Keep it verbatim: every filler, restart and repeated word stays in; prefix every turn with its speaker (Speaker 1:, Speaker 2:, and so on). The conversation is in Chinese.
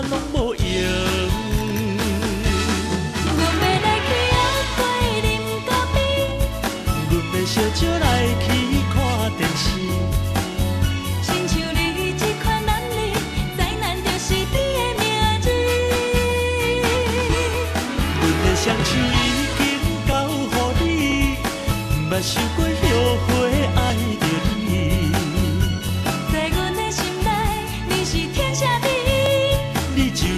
Speaker 1: 拢无用。
Speaker 2: 阮要来去约会啉咖啡，
Speaker 1: 阮要烧酒来去看电视。
Speaker 2: 亲像你这款男儿，灾难就是你的名字。
Speaker 1: 阮的双手已经交予你，毋捌想过后悔爱着你。
Speaker 2: 在阮的心内，你是天下第一。
Speaker 1: 你就